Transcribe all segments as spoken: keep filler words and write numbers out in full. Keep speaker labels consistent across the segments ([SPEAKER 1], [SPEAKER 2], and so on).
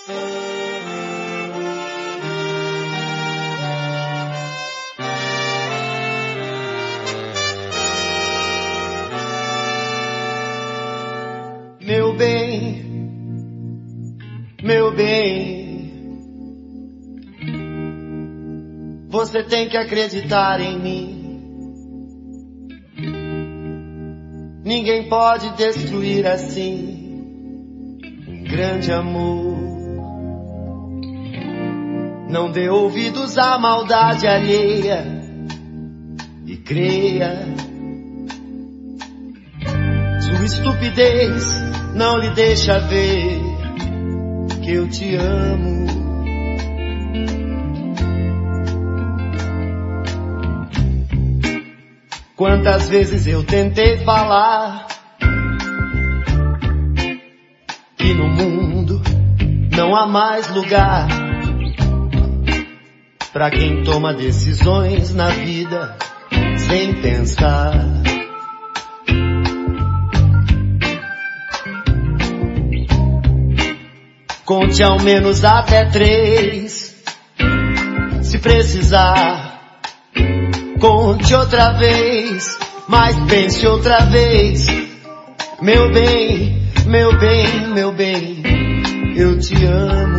[SPEAKER 1] Meu bem, meu bem, você tem que acreditar em mim. Ninguém pode destruir assim um grande amor. Não dê ouvidos à maldade alheia e creia. Sua estupidez não lhe deixa ver que eu te amo. Quantas vezes eu tentei falar que no mundo não há mais lugar pra quem toma decisões na vida sem pensar. Conte ao menos até três, se precisar. Conte outra vez, mas pense outra vez. Meu bem, meu bem, meu bem, eu te amo.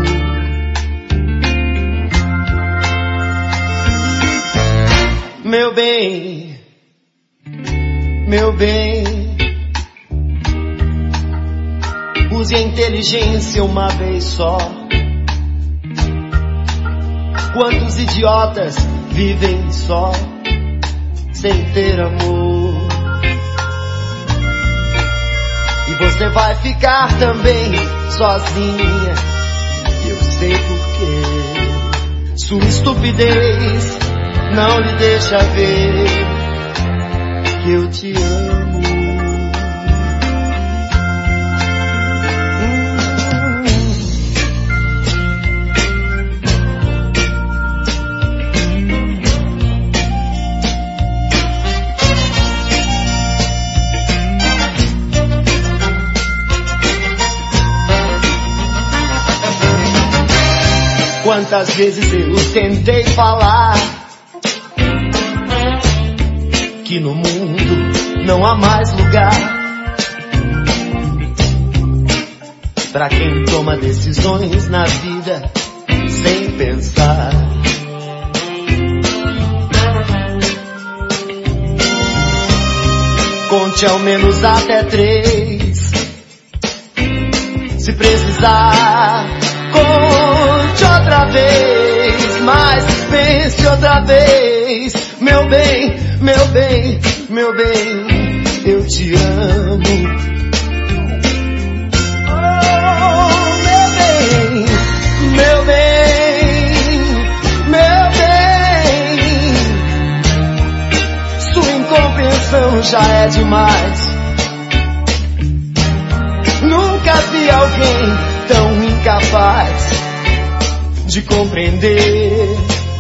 [SPEAKER 1] Meu bem, meu bem, use a inteligência uma vez só. Quantos idiotas vivem só, sem ter amor? E você vai ficar também sozinha, eu sei porquê. Sua estupidez não lhe deixa ver que eu te amo. Quantas vezes eu tentei falar que no mundo não há mais lugar pra quem toma decisões na vida sem pensar. Conte ao menos até três, se precisar. Conte outra vez, mas pense outra vez. Meu bem, meu bem, meu bem, eu te amo. Oh, meu bem, meu bem, meu bem, sua incompreensão já é demais. Nunca vi alguém tão incapaz de compreender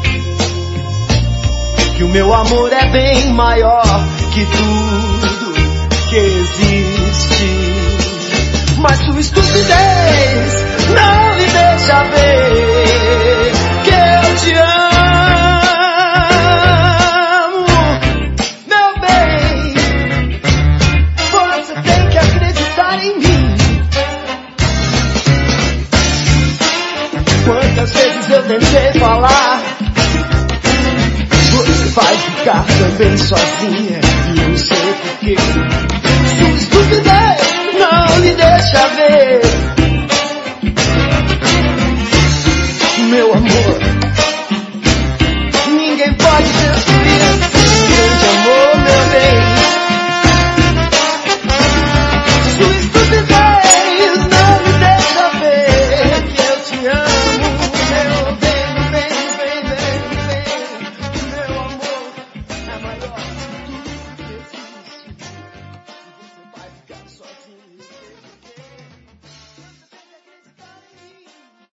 [SPEAKER 1] que o meu amor é bem maior que tudo que existe. Mas sua estupidez não lhe deixa ver que eu te amo. Meu bem, você tem que acreditar em mim. Quantas vezes eu tentei falar, você vai ficar também sozinha, e eu sei porquê.